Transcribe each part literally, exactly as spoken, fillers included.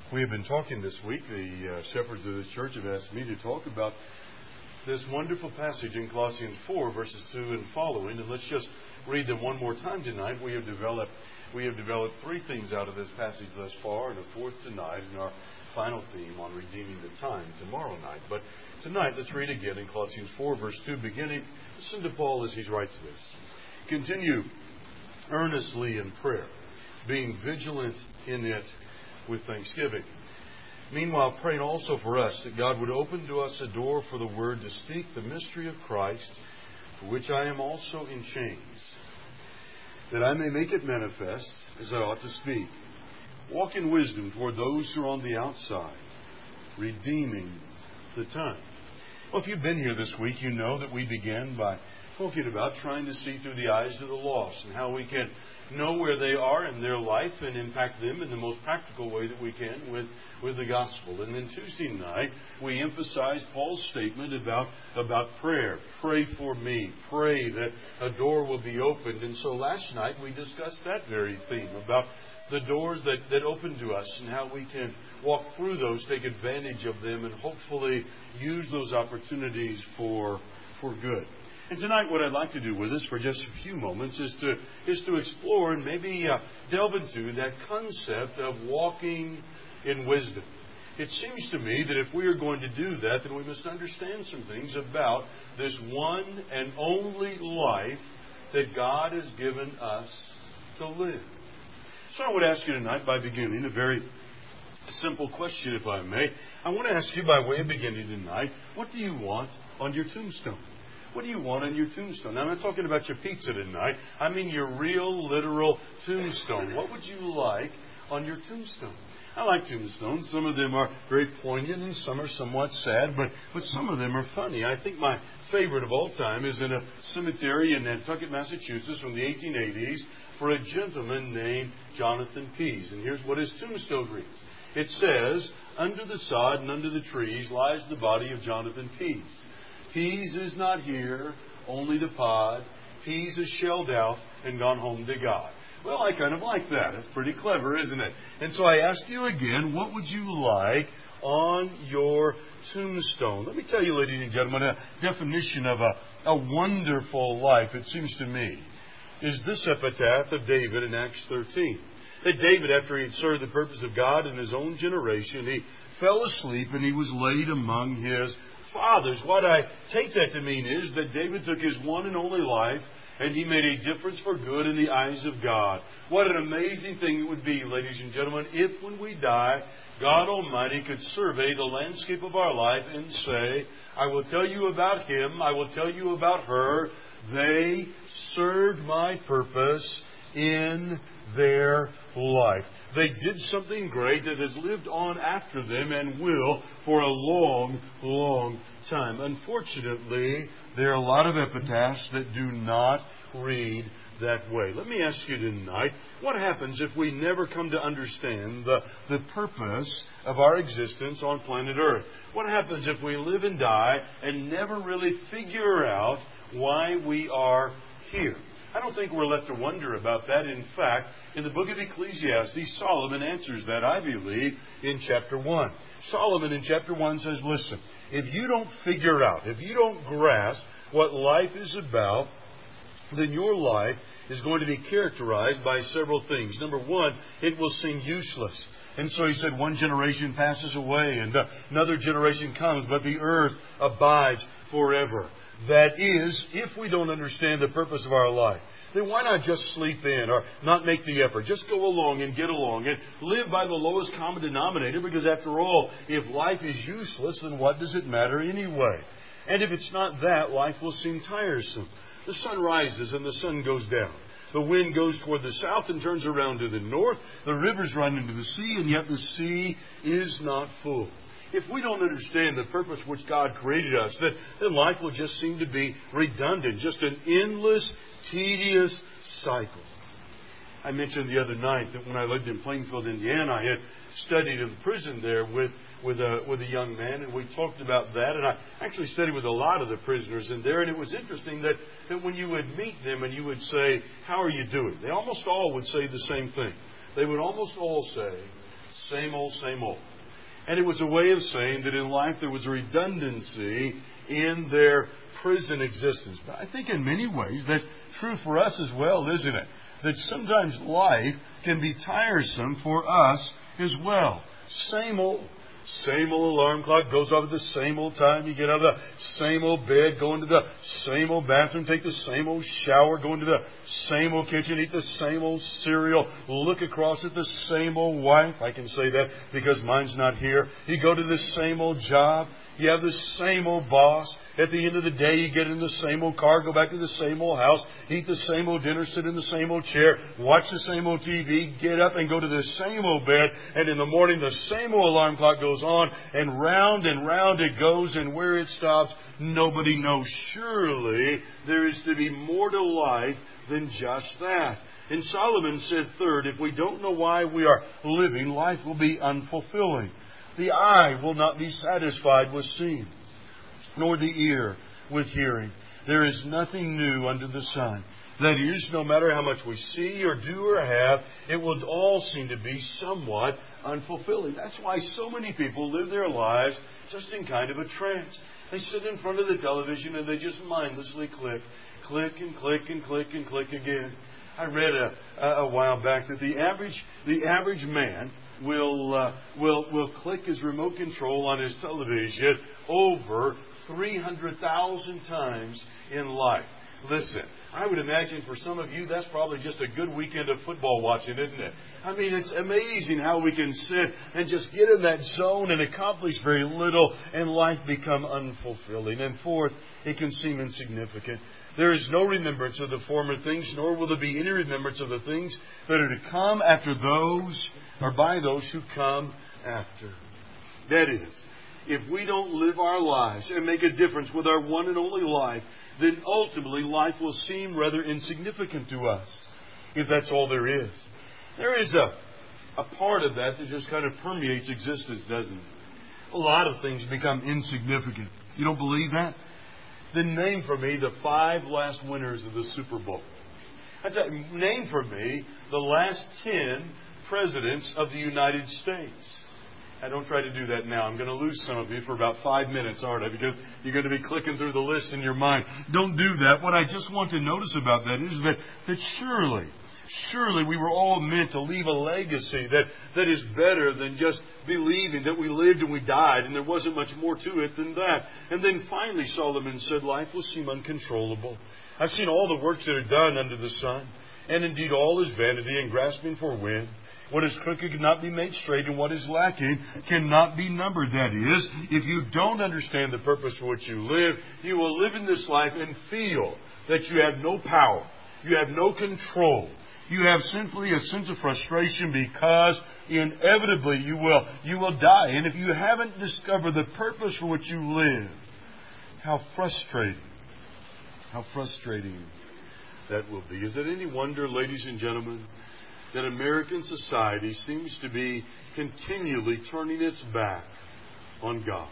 We have been talking this week, the uh, shepherds of this church have asked me to talk about this wonderful passage in Colossians four, verses two and following. And let's just read them one more time tonight. We have developed we have developed three things out of this passage thus far, and a fourth tonight, and our final theme on redeeming the time tomorrow night. But tonight, let's read again in Colossians four, verse two, beginning. Listen to Paul as he writes this. Continue earnestly in prayer, being vigilant in it with thanksgiving. Meanwhile, praying also for us that God would open to us a door for the word to speak the mystery of Christ, for which I am also in chains, that I may make it manifest as I ought to speak. Walk in wisdom toward those who are on the outside, redeeming the time. Well, if you've been here this week, you know that we began by talking about trying to see through the eyes of the lost and how we can know where they are in their life and impact them in the most practical way that we can with, with the gospel. And then Tuesday night, we emphasized Paul's statement about, about prayer. Pray for me. Pray that a door will be opened. And so last night, we discussed that very theme about the doors that, that open to us and how we can walk through those, take advantage of them, and hopefully use those opportunities for, for good. And tonight what I'd like to do with us for just a few moments is to is to explore and maybe uh, delve into that concept of walking in wisdom. It seems to me that if we are going to do that, then we must understand some things about this one and only life that God has given us to live. So I would ask you tonight, by beginning, a very simple question, if I may. I want to ask you, by way of beginning tonight, what do you want on your tombstone? What do you want on your tombstone? Now, I'm not talking about your pizza tonight. I mean your real, literal tombstone. What would you like on your tombstone? I like tombstones. Some of them are very poignant and some are somewhat sad, but, but some of them are funny. I think my favorite of all time is in a cemetery in Nantucket, Massachusetts from the eighteen eighties for a gentleman named Jonathan Pease. And here's what his tombstone reads. It says, "Under the sod and under the trees lies the body of Jonathan Pease. Pease is not here, only the pod. Pease is shelled out and gone home to God." Well, I kind of like that. It's pretty clever, isn't it? And so I ask you again, what would you like on your tombstone? Let me tell you, ladies and gentlemen, a definition of a, a wonderful life, it seems to me, is this epitaph of David in Acts thirteen. That David, after he had served the purpose of God in his own generation, he fell asleep and he was laid among his fathers. What I take that to mean is that David took his one and only life and he made a difference for good in the eyes of God. What an amazing thing it would be, ladies and gentlemen, if when we die, God Almighty could survey the landscape of our life and say, "I will tell you about him, I will tell you about her. They served my purpose in their life. They did something great that has lived on after them and will for a long, long time." Unfortunately, there are a lot of epitaphs that do not read that way. Let me ask you tonight, what happens if we never come to understand the, the purpose of our existence on planet Earth? What happens if we live and die and never really figure out why we are here? I don't think we're left to wonder about that. In fact, in the book of Ecclesiastes, Solomon answers that, I believe, in chapter one. Solomon in chapter one says, listen, if you don't figure out, if you don't grasp what life is about, then your life is going to be characterized by several things. Number one, it will seem useless. And so he said, one generation passes away and another generation comes, but the earth abides forever. That is, if we don't understand the purpose of our life, then why not just sleep in or not make the effort? Just go along and get along and live by the lowest common denominator, because after all, if life is useless, then what does it matter anyway? And if it's not that, life will seem tiresome. The sun rises and the sun goes down. The wind goes toward the south and turns around to the north. The rivers run into the sea, and yet the sea is not full. If we don't understand the purpose which God created us, then, then life will just seem to be redundant, just an endless, tedious cycle. I mentioned the other night that when I lived in Plainfield, Indiana, I had studied in prison there with, with, a, with a young man, and we talked about that. And I actually studied with a lot of the prisoners in there, and it was interesting that, that when you would meet them and you would say, "How are you doing?" they almost all would say the same thing. They would almost all say, Same old, same old. And it was a way of saying that in life there was a redundancy in their prison existence. But I think in many ways that's true for us as well, isn't it? That sometimes life can be tiresome for us as well. Same old. Same old alarm clock goes off at the same old time. You get out of the same old bed, go into the same old bathroom, take the same old shower, go into the same old kitchen, eat the same old cereal, look across at the same old wife. I can say that because mine's not here. You go to the same old job. You have the same old boss. At the end of the day, you get in the same old car, go back to the same old house, eat the same old dinner, sit in the same old chair, watch the same old T V, get up and go to the same old bed, and in the morning the same old alarm clock goes on, and round and round it goes, and where it stops, nobody knows. Surely there is to be more to life than just that. And Solomon said, third, if we don't know why we are living, life will be unfulfilling. The eye will not be satisfied with seeing, nor the ear with hearing. There is nothing new under the sun. That is, no matter how much we see or do or have, it will all seem to be somewhat unfulfilling. That's why so many people live their lives just in kind of a trance. They sit in front of the television and they just mindlessly click, click and click and click and click again. I read a, a, a while back that the average the average man will uh, will will click his remote control on his television over three hundred thousand times in life. Listen, I would imagine for some of you that's probably just a good weekend of football watching, isn't it? I mean, it's amazing how we can sit and just get in that zone and accomplish very little and life become unfulfilling. And fourth, it can seem insignificant. There is no remembrance of the former things, nor will there be any remembrance of the things that are to come after those, or by those who come after. That is, if we don't live our lives and make a difference with our one and only life, then ultimately life will seem rather insignificant to us, if that's all there is. There is a, a part of that that just kind of permeates existence, doesn't it? A lot of things become insignificant. You don't believe that? Then name for me the five last winners of the Super Bowl. I tell you, name for me the last ten presidents of the United States. I don't try to do that now. I'm going to lose some of you for about five minutes, aren't I? Because you're going to be clicking through the list in your mind. Don't do that. What I just want to notice about that is that, that surely, surely we were all meant to leave a legacy that, that is better than just believing that we lived and we died and there wasn't much more to it than that. And then finally Solomon said, life will seem uncontrollable. I've seen all the works that are done under the sun, and indeed all is vanity and grasping for wind. What is crooked cannot be made straight, and what is lacking cannot be numbered. That is, if you don't understand the purpose for which you live, you will live in this life and feel that you have no power, you have no control. You have simply a sense of frustration because inevitably you will you will die. And if you haven't discovered the purpose for which you live, how frustrating, how frustrating that will be. Is it any wonder, ladies and gentlemen, that American society seems to be continually turning its back on God?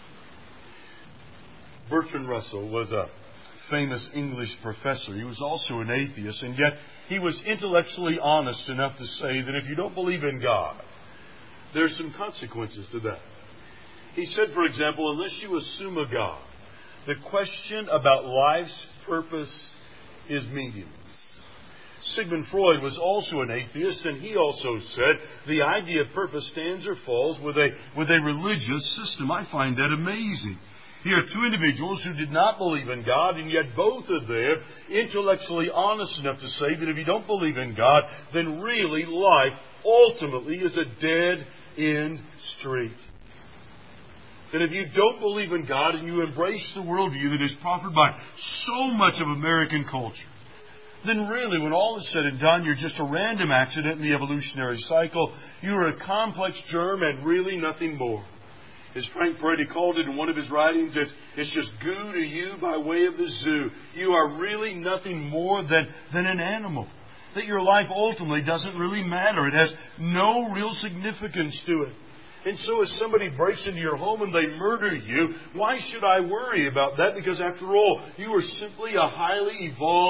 Bertrand Russell was a famous English professor. He was also an atheist, and yet he was intellectually honest enough to say that if you don't believe in God, there's some consequences to that. He said, for example, unless you assume a God, the question about life's purpose is meaningless. Sigmund Freud was also an atheist, and he also said the idea of purpose stands or falls with a, with a religious system. I find that amazing. Here are two individuals who did not believe in God, and yet both of them intellectually honest enough to say that if you don't believe in God, then really life ultimately is a dead-end street. That if you don't believe in God and you embrace the worldview that is proffered by so much of American culture, then really, when all is said and done, you're just a random accident in the evolutionary cycle. You're a complex germ and really nothing more. As Frank Peretti called it in one of his writings, it's, it's just goo to you by way of the zoo. You are really nothing more than, than an animal. That your life ultimately doesn't really matter. It has no real significance to it. And so if somebody breaks into your home and they murder you, why should I worry about that? Because after all, you are simply a highly evolved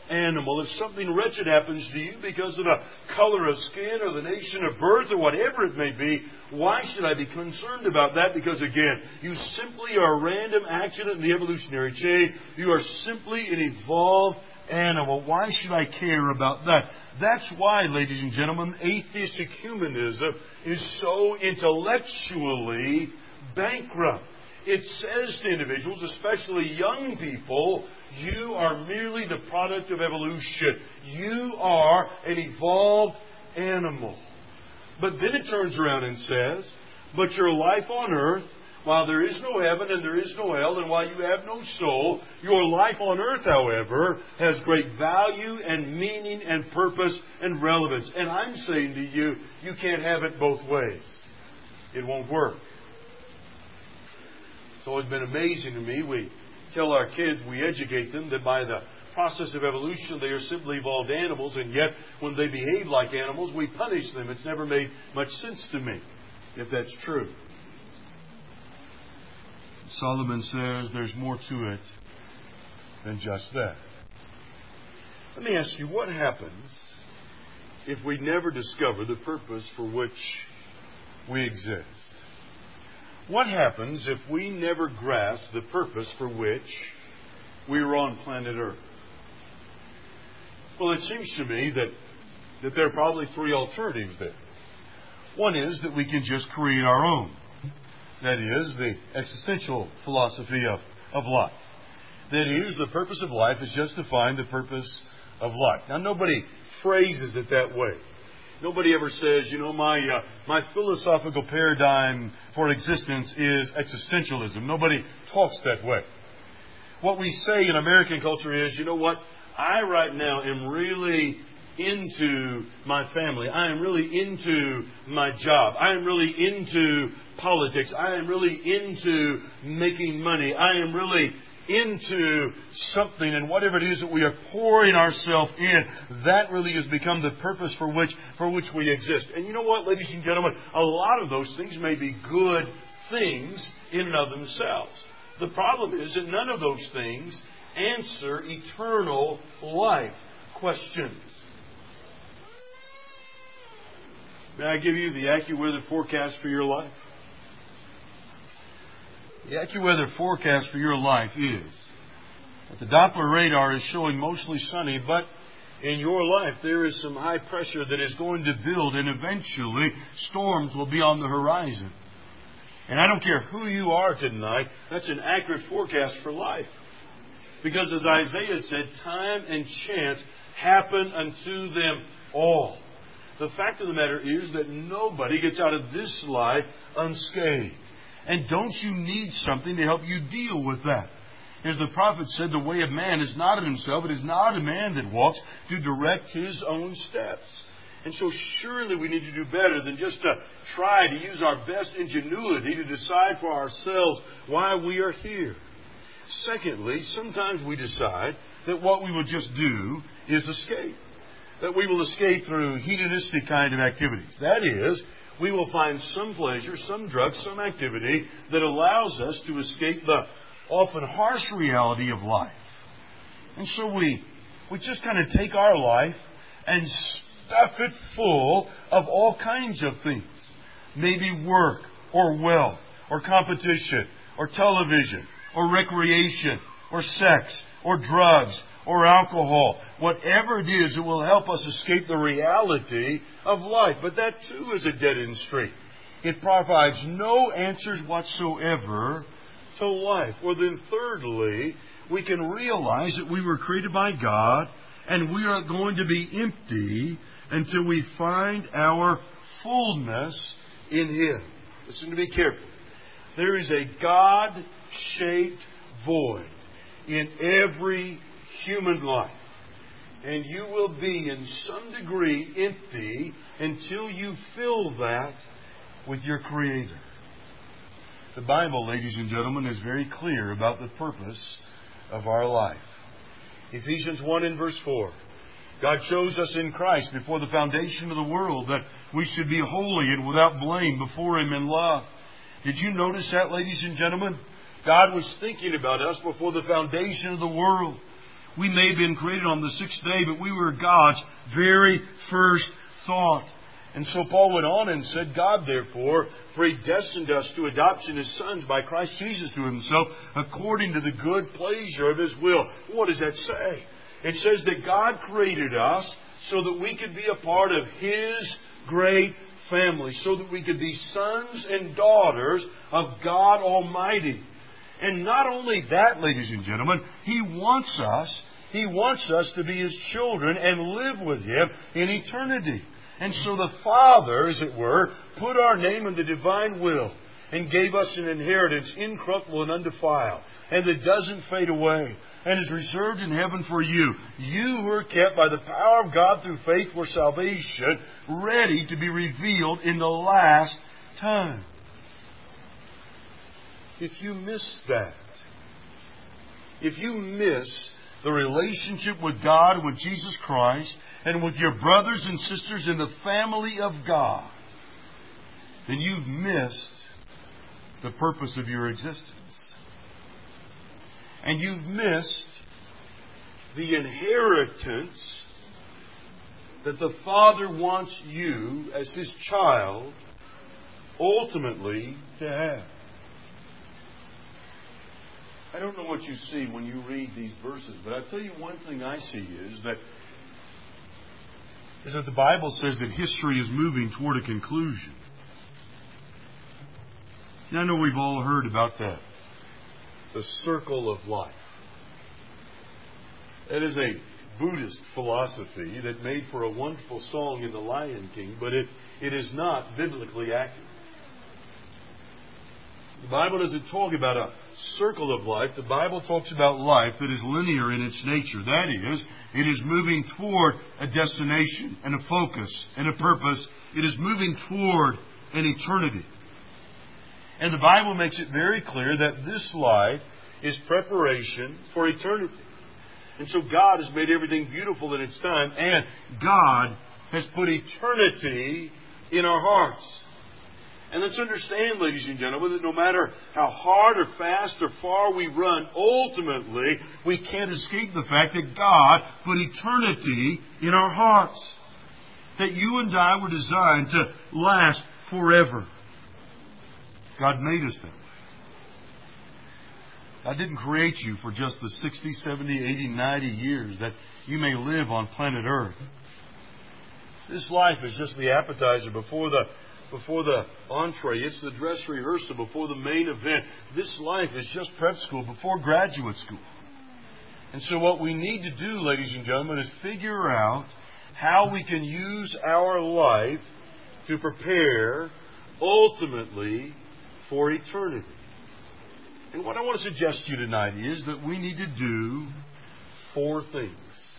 animal. If something wretched happens to you because of the color of skin or the nation of birth or whatever it may be, why should I be concerned about that? Because again, you simply are a random accident in the evolutionary chain. You are simply an evolved animal. Why should I care about that? That's why, ladies and gentlemen, atheistic humanism is so intellectually bankrupt. It says to individuals, especially young people, you are merely the product of evolution. You are an evolved animal. But then it turns around and says, but your life on earth, while there is no heaven and there is no hell, and while you have no soul, your life on earth, however, has great value and meaning and purpose and relevance. And I'm saying to you, you can't have it both ways. It won't work. It's always been amazing to me. We tell our kids, we educate them that by the process of evolution they are simply evolved animals, and yet when they behave like animals, we punish them. It's never made much sense to me, if that's true. Solomon says there's more to it than just that. Let me ask you, what happens if we never discover the purpose for which we exist? What happens if we never grasp the purpose for which we are on planet Earth? Well, it seems to me that, that there are probably three alternatives there. One is that we can just create our own. That is, the existential philosophy of, of life. That is, the purpose of life is just to find the purpose of life. Now, nobody phrases it that way. Nobody ever says, you know, my uh, my philosophical paradigm for existence is existentialism. Nobody talks that way. What we say in American culture is, you know what, I right now am really into my family. I am really into my job. I am really into politics. I am really into making money. I am really into something, and whatever it is that we are pouring ourselves in, that really has become the purpose for which for which we exist. And you know what, ladies and gentlemen, a lot of those things may be good things in and of themselves. The problem is that none of those things answer eternal life questions. May I give you the AccuWeather forecast for your life? The AccuWeather forecast for your life is that the Doppler radar is showing mostly sunny, but in your life there is some high pressure that is going to build, and eventually storms will be on the horizon. And I don't care who you are tonight, that's an accurate forecast for life. Because as Isaiah said, time and chance happen unto them all. The fact of the matter is that nobody gets out of this life unscathed. And don't you need something to help you deal with that? As the prophet said, the way of man is not of himself. It is not a man that walks to direct his own steps. And so surely we need to do better than just to try to use our best ingenuity to decide for ourselves why we are here. Secondly, sometimes we decide that what we will just do is escape. That we will escape through hedonistic kind of activities. That is, we will find some pleasure, some drug, some activity that allows us to escape the often harsh reality of life. And so we, we just kind of take our life and stuff it full of all kinds of things. Maybe work, or wealth, or competition, or television, or recreation, or sex, or drugs, or alcohol. Whatever it is, it will help us escape the reality of life. But that too is a dead-end street. It provides no answers whatsoever to life. Or then thirdly, we can realize that we were created by God and we are going to be empty until we find our fullness in Him. Listen to me carefully. There is a God-shaped void in every human life. And you will be in some degree empty until you fill that with your Creator. The Bible, ladies and gentlemen, is very clear about the purpose of our life. Ephesians one and verse four. God chose us in Christ before the foundation of the world that we should be holy and without blame before Him in love. Did you notice that, ladies and gentlemen? God was thinking about us before the foundation of the world. We may have been created on the sixth day, but we were God's very first thought. And so Paul went on and said, God, therefore, predestined us to adoption as sons by Christ Jesus to Himself, according to the good pleasure of His will. What does that say? It says that God created us so that we could be a part of His great family, so that we could be sons and daughters of God Almighty. And not only that, ladies and gentlemen, He wants us, He wants us to be His children and live with Him in eternity. And so the Father, as it were, put our name in the divine will and gave us an inheritance incorruptible and undefiled, and that doesn't fade away, and is reserved in heaven for you. You who are kept by the power of God through faith for salvation, ready to be revealed in the last time. If you miss that, if you miss the relationship with God, with Jesus Christ, and with your brothers and sisters in the family of God, then you've missed the purpose of your existence. And you've missed the inheritance that the Father wants you, as His child, ultimately to have. I don't know what you see when you read these verses, but I'll tell you one thing I see is that is that the Bible says that history is moving toward a conclusion. Now, I know we've all heard about that. The circle of life. It is a Buddhist philosophy that made for a wonderful song in The Lion King, but it, it is not biblically accurate. The Bible doesn't talk about a circle of life. The Bible talks about life that is linear in its nature. That is, it is moving toward a destination and a focus and a purpose. It is moving toward an eternity. And the Bible makes it very clear that this life is preparation for eternity. And so God has made everything beautiful in its time, and God has put eternity in our hearts. And let's understand, ladies and gentlemen, that no matter how hard or fast or far we run, ultimately we can't escape the fact that God put eternity in our hearts. That you and I were designed to last forever. God made us that way. God didn't create you for just the sixty, seventy, eighty, ninety years that you may live on planet Earth. This life is just the appetizer before the before the entree. It's the dress rehearsal before the main event. This life is just prep school before graduate school. And so what we need to do, ladies and gentlemen, is figure out how we can use our life to prepare ultimately for eternity. And what I want to suggest to you tonight is that we need to do four things.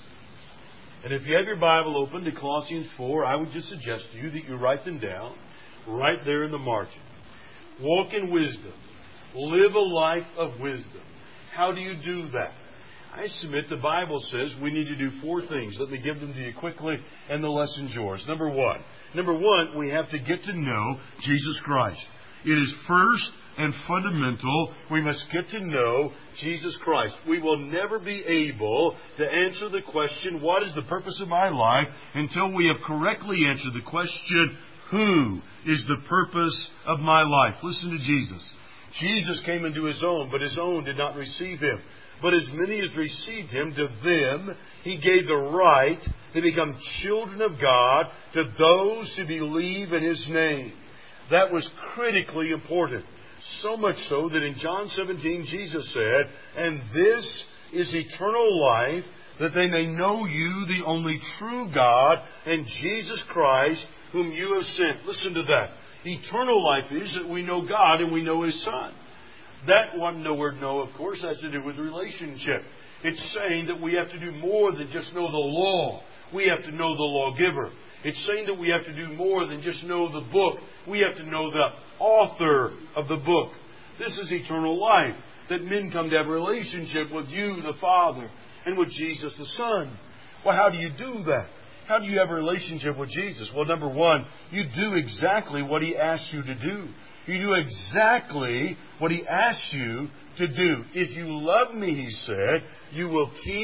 And if you have your Bible open to Colossians four, I would just suggest to you that you write them down right there in the margin. Walk in wisdom. Live a life of wisdom. How do you do that? I submit the Bible says we need to do four things. Let me give them to you quickly, and the lesson's yours. Number one. Number one, we have to get to know Jesus Christ. It is first and fundamental. We must get to know Jesus Christ. We will never be able to answer the question, what is the purpose of my life, until we have correctly answered the question, who is the purpose of my life? Listen to Jesus. Jesus came into His own, but His own did not receive Him. But as many as received Him, to them He gave the right to become children of God, to those who believe in His name. That was critically important. So much so that in John seventeen, Jesus said, and this is eternal life, that they may know you, the only true God, and Jesus Christ, whom you have sent. Listen to that. Eternal life is that we know God and we know His Son. That one no word no, of course, has to do with relationship. It's saying that we have to do more than just know the law. We have to know the lawgiver. It's saying that we have to do more than just know the book. We have to know the author of the book. This is eternal life. That men come to have a relationship with you, the Father, and with Jesus, the Son. Well, how do you do that? How do you have a relationship with Jesus? Well, number one, you do exactly what He asks you to do. You do exactly what He asks you to do. If you love me, He said, you will keep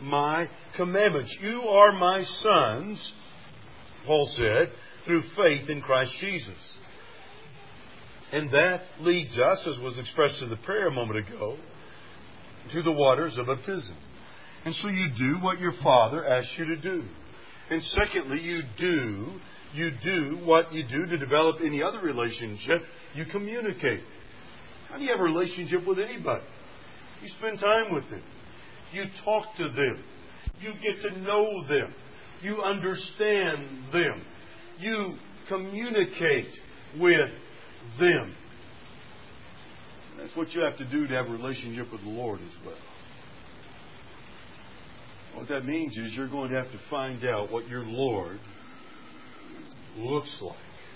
my commandments. You are my sons, Paul said, through faith in Christ Jesus. And that leads us, as was expressed in the prayer a moment ago, to the waters of baptism. And so you do what your Father asks you to do. And secondly, you do, you do what you do to develop any other relationship. You communicate. How do you have a relationship with anybody? You spend time with them. You talk to them. You get to know them. You understand them. You communicate with them. That's what you have to do to have a relationship with the Lord as well. What that means is you're going to have to find out what your Lord looks like.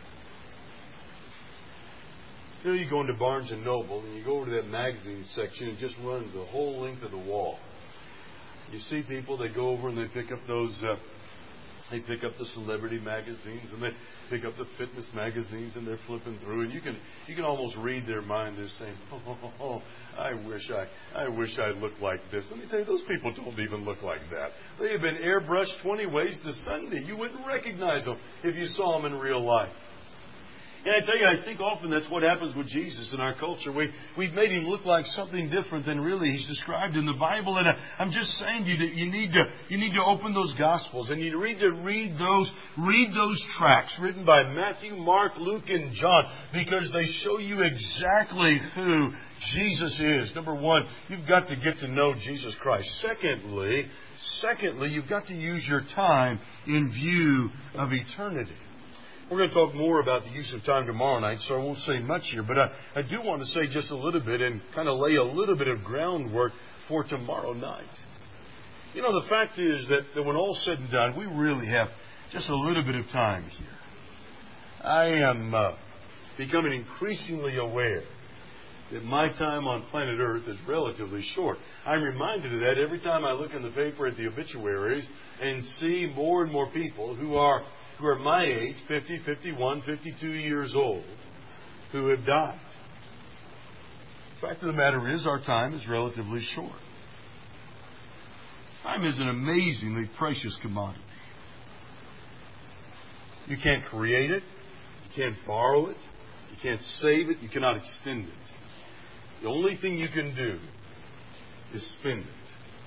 You know, you go into Barnes and Noble and you go over to that magazine section and just run the whole length of the wall. You see people, they go over and they pick up those, uh, they pick up the celebrity magazines and they pick up the fitness magazines and they're flipping through, and you can you can almost read their mind. They're saying, "Oh, oh, oh I wish I I wish I looked like this." Let me tell you, those people don't even look like that. They have been airbrushed twenty ways to Sunday. You wouldn't recognize them if you saw them in real life. And I tell you, I think often that's what happens with Jesus in our culture. We, we've made Him look like something different than really He's described in the Bible. And I, I'm just saying to you that you need to you need to open those Gospels and you need to read those read those tracts written by Matthew, Mark, Luke, and John, because they show you exactly who Jesus is. Number one, you've got to get to know Jesus Christ. Secondly, secondly, you've got to use your time in view of eternity. We're going to talk more about the use of time tomorrow night, so I won't say much here. But I, I do want to say just a little bit and kind of lay a little bit of groundwork for tomorrow night. You know, the fact is that, that when all's said and done, we really have just a little bit of time here. I am uh, becoming increasingly aware that my time on planet Earth is relatively short. I'm reminded of that every time I look in the paper at the obituaries and see more and more people who are who are my age, fifty, fifty-one, fifty-two years old, who have died. The fact of the matter is, our time is relatively short. Time is an amazingly precious commodity. You can't create it. You can't borrow it. You can't save it. You cannot extend it. The only thing you can do is spend it.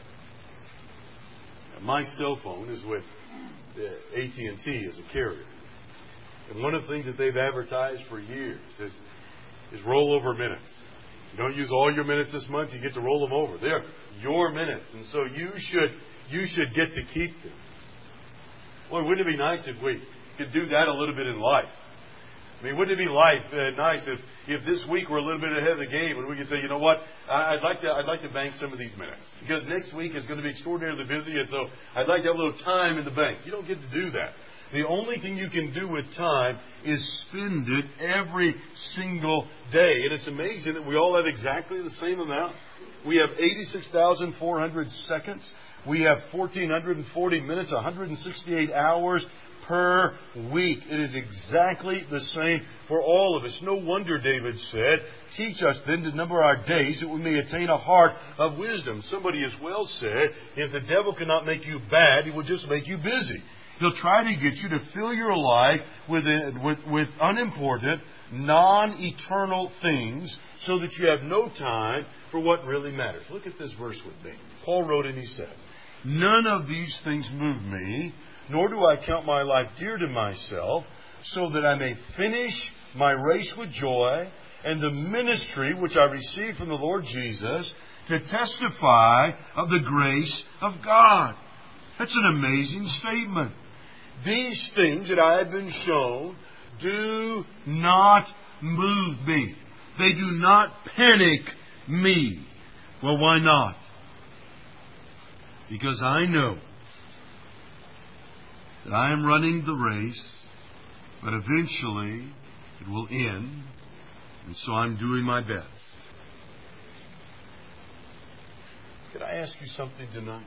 Now, my cell phone is with A T and T as a carrier. And one of the things that they've advertised for years is, is rollover minutes. You don't use all your minutes this month, you get to roll them over. They're your minutes. And so you should you should get to keep them. Boy, wouldn't it be nice if we could do that a little bit in life? I mean, wouldn't it be life uh, nice if, if this week we're a little bit ahead of the game and we could say, you know what, I'd like to I'd like to bank some of these minutes because next week is going to be extraordinarily busy, and so I'd like to have a little time in the bank. You don't get to do that. The only thing you can do with time is spend it every single day. And it's amazing that we all have exactly the same amount. We have eighty-six thousand four hundred seconds. We have one thousand four hundred forty minutes, one hundred sixty-eight hours per week. It is exactly the same for all of us. No wonder David said, "Teach us then to number our days, that we may attain a heart of wisdom." Somebody has well said, if the devil cannot make you bad, he will just make you busy. He'll try to get you to fill your life with, with, with unimportant, non-eternal things so that you have no time for what really matters. Look at this verse with me. Paul wrote and he said, "None of these things move me, nor do I count my life dear to myself, so that I may finish my race with joy and the ministry which I received from the Lord Jesus to testify of the grace of God." That's an amazing statement. These things that I have been shown do not move me. They do not panic me. Well, why not? Because I know that I am running the race, but eventually it will end, and so I'm doing my best. Could I ask you something tonight?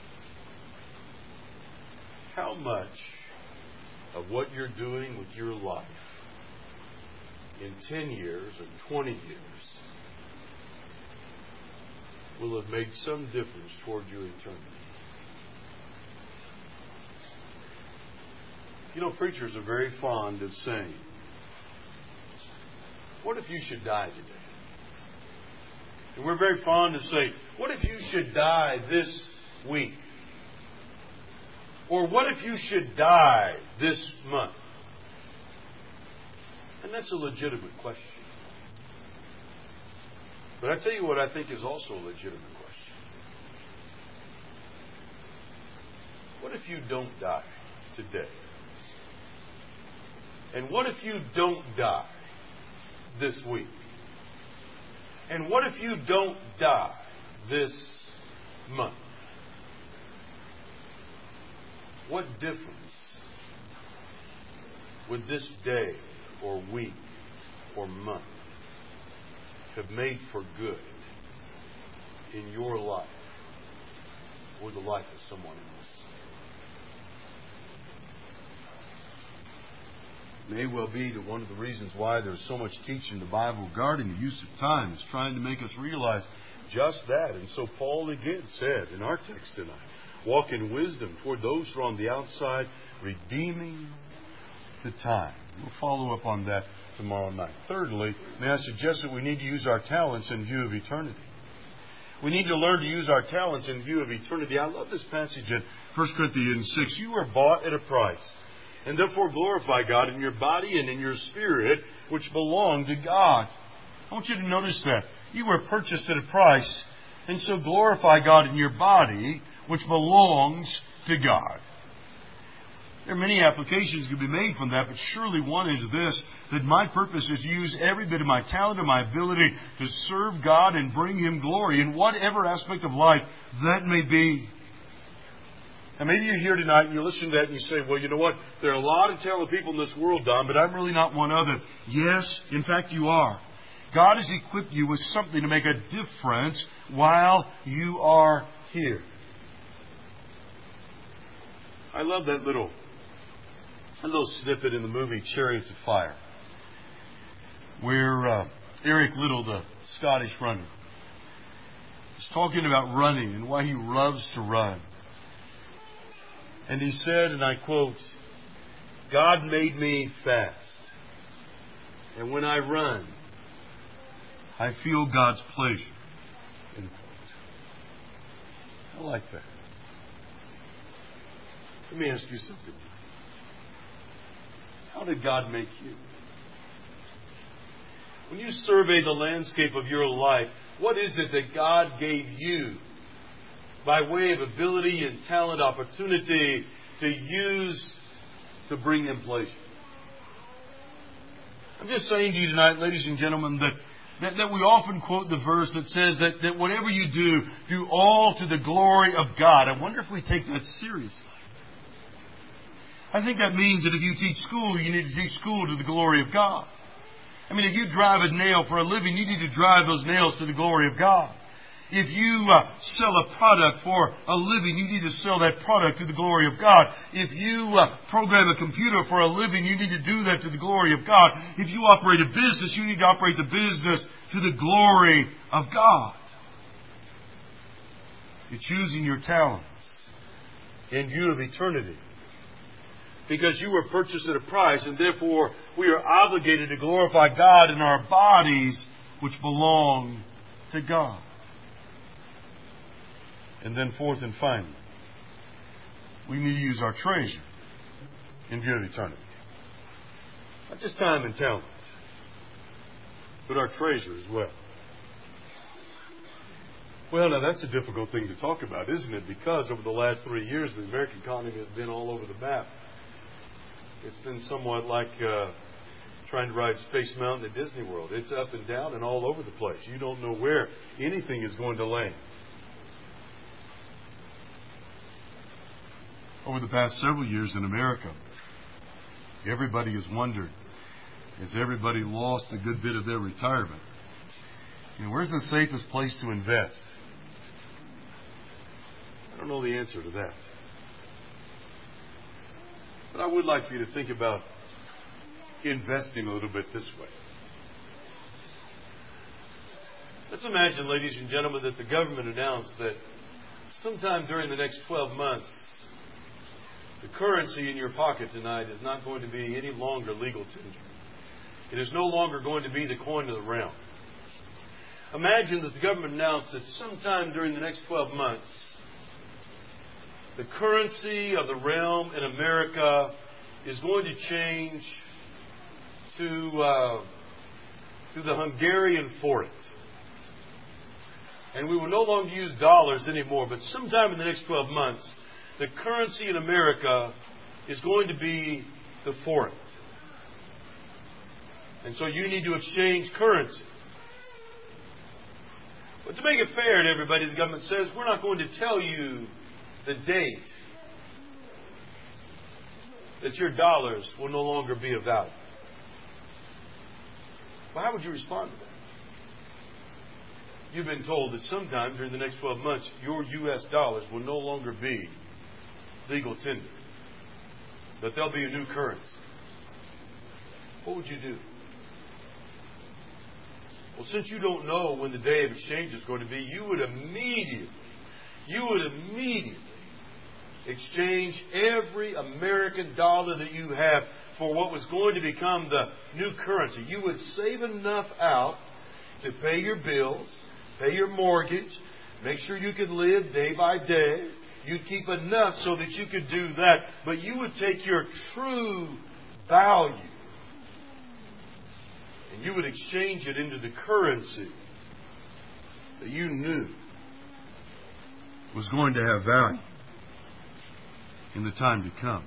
How much of what you're doing with your life in ten years or twenty years will have made some difference toward your eternity? You know, preachers are very fond of saying, what if you should die today? And we're very fond of saying, what if you should die this week? Or what if you should die this month? And that's a legitimate question. But I tell you what I think is also a legitimate question. What if you don't die today? And what if you don't die this week? And what if you don't die this month? What difference would this day or week or month have made for good in your life or the life of someone else? It may well be that one of the reasons why there's so much teaching in the Bible regarding the use of time is trying to make us realize just that. And so Paul again said in our text tonight, walk in wisdom toward those who are on the outside, redeeming the time. We'll follow up on that tomorrow night. Thirdly, may I suggest that we need to use our talents in view of eternity. We need to learn to use our talents in view of eternity. I love this passage in First Corinthians six. You were bought at a price, and therefore glorify God in your body and in your spirit, which belong to God. I want you to notice that. You were purchased at a price, and so glorify God in your body, which belongs to God. There are many applications that can be made from that, but surely one is this, that my purpose is to use every bit of my talent and my ability to serve God and bring Him glory in whatever aspect of life that may be. And maybe you're here tonight and you listen to that and you say, well, you know what? There are a lot of talented people in this world, Don, but I'm really not one of them. Yes, in fact, you are. God has equipped you with something to make a difference while you are here. I love that little, that little snippet in the movie Chariots of Fire, where uh, Eric Liddell, the Scottish runner, is talking about running and why he loves to run. And he said, and I quote, God made me fast. And when I run, I feel God's pleasure. End quote. I like that. Let me ask you something. How did God make you? When you survey the landscape of your life, what is it that God gave you by way of ability and talent, opportunity to use to bring Him pleasure? I'm just saying to you tonight, ladies and gentlemen, that, that, that we often quote the verse that says that, that whatever you do, do all to the glory of God. I wonder if we take that seriously. I think that means that if you teach school, you need to teach school to the glory of God. I mean, if you drive a nail for a living, you need to drive those nails to the glory of God. If you uh, sell a product for a living, you need to sell that product to the glory of God. If you uh, program a computer for a living, you need to do that to the glory of God. If you operate a business, you need to operate the business to the glory of God. You're choosing your talents in view of eternity, because you were purchased at a price, and therefore we are obligated to glorify God in our bodies, which belong to God. And then fourth and finally, we need to use our treasure in view of eternity. Not just time and talent, but our treasure as well. Well, now that's a difficult thing to talk about, isn't it? Because over the last three years, the American economy has been all over the map. It's been somewhat like uh, trying to ride Space Mountain at Disney World. It's up and down and all over the place. You don't know where anything is going to land. Over the past several years in America, everybody has wondered, has everybody lost a good bit of their retirement? And where's the safest place to invest? I don't know the answer to that. But I would like for you to think about investing a little bit this way. Let's imagine, ladies and gentlemen, that the government announced that sometime during the next twelve months, The currency in your pocket tonight is not going to be any longer legal tender. It is no longer going to be the coin of the realm. Imagine that the government announced that sometime during the next twelve months, the currency of the realm in America is going to change to, uh, to the Hungarian forint. And we will no longer use dollars anymore, but sometime in the next twelve months, the currency in America is going to be the forint. And so you need to exchange currency. But to make it fair to everybody, the government says, we're not going to tell you the date that your dollars will no longer be of value. Well, how would you respond to that? You've been told that sometime during the next twelve months, your U S dollars will no longer be legal tender. That there'll be a new currency. What would you do? Well, since you don't know when the day of exchange is going to be, you would immediately, you would immediately exchange every American dollar that you have for what was going to become the new currency. You would save enough out to pay your bills, pay your mortgage, make sure you could live day by day. You'd keep enough so that you could do that. But you would take your true value and you would exchange it into the currency that you knew was going to have value in the time to come.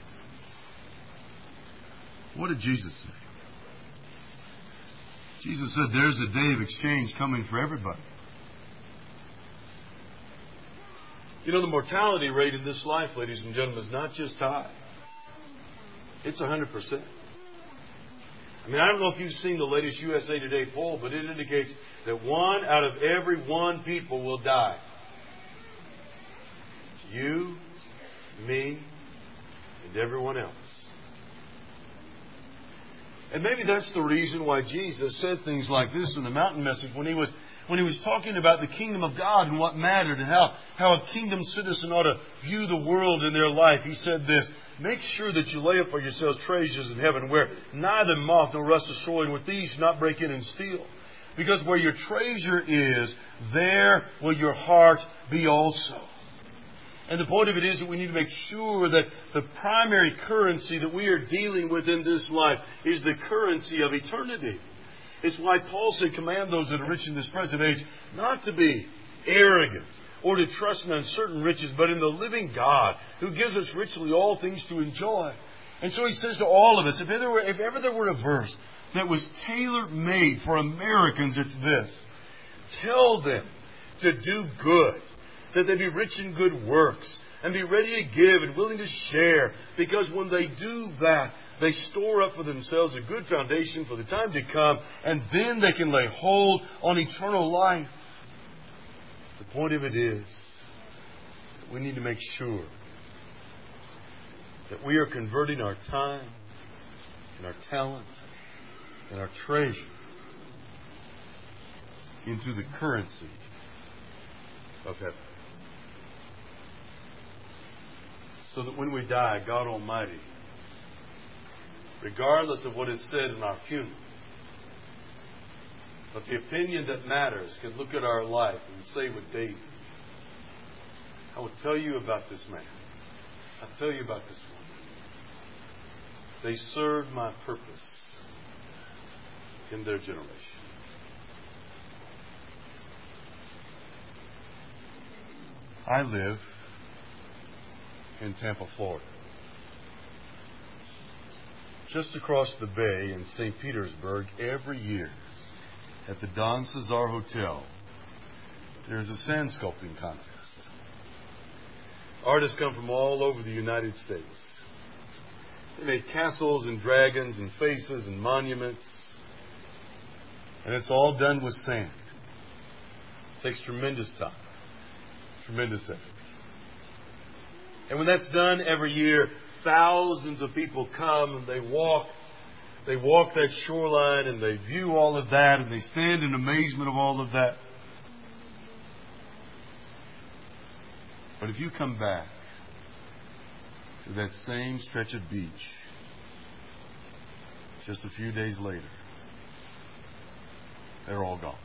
What did Jesus say? Jesus said there's a day of exchange coming for everybody. You know, the mortality rate in this life, ladies and gentlemen, is not just high. It's one hundred percent. I mean, I don't know if you've seen the latest U S A Today poll, but it indicates that one out of every one people will die. You, me, and everyone else. And maybe that's the reason why Jesus said things like this in the mountain message when he was when he was talking about the kingdom of God and what mattered and how, how a kingdom citizen ought to view the world in their life. He said this, make sure that you lay up for yourselves treasures in heaven where neither moth nor rust destroy and with these do not break in and steal. Because where your treasure is, there will your heart be also. And the point of it is that we need to make sure that the primary currency that we are dealing with in this life is the currency of eternity. It's why Paul said, command those that are rich in this present age not to be arrogant or to trust in uncertain riches, but in the living God who gives us richly all things to enjoy. And so he says to all of us, if ever, if ever there were a verse that was tailor-made for Americans, it's this. Tell them to do good, that they be rich in good works, and be ready to give and willing to share. Because when they do that, they store up for themselves a good foundation for the time to come, and then they can lay hold on eternal life. The point of it is that we need to make sure that we are converting our time and our talent and our treasure into the currency of heaven. So that when we die, God Almighty, regardless of what is said in our funeral, but the opinion that matters, can look at our life and say with David, I will tell you about this man. I'll tell you about this woman. They served my purpose in their generation. I live in Tampa, Florida. Just across the bay in Saint Petersburg, every year at the Don Cesar Hotel, there's a sand sculpting contest. Artists come from all over the United States. They make castles and dragons and faces and monuments. And it's all done with sand. It takes tremendous time. Tremendous effort. And when that's done every year, thousands of people come and they walk, they walk that shoreline and they view all of that and they stand in amazement of all of that. But if you come back to that same stretch of beach just a few days later, they're all gone.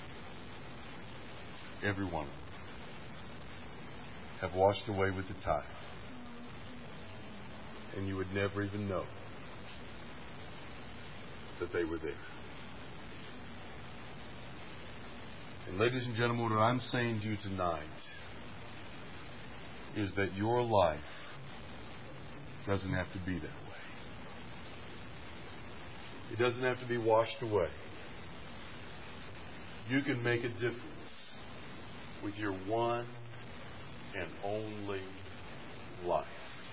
Every one of them have washed away with the tide. And you would never even know that they were there. And ladies and gentlemen, what I'm saying to you tonight is that your life doesn't have to be that way. It doesn't have to be washed away. You can make a difference with your one and only life.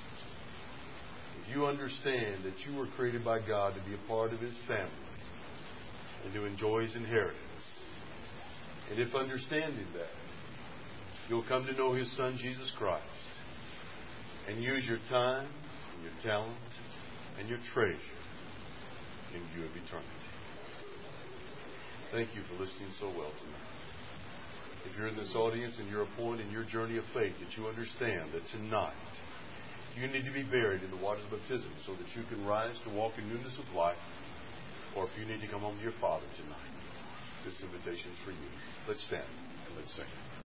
If you understand that you were created by God to be a part of His family and to enjoy His inheritance, and if understanding that, you'll come to know His Son, Jesus Christ, and use your time, and your talent, and your treasure in view of eternity. Thank you for listening so well tonight. If you're in this audience and you're a point in your journey of faith that you understand that tonight you need to be buried in the waters of baptism so that you can rise to walk in newness of life, or if you need to come home to your Father tonight, this invitation is for you. Let's stand and let's sing.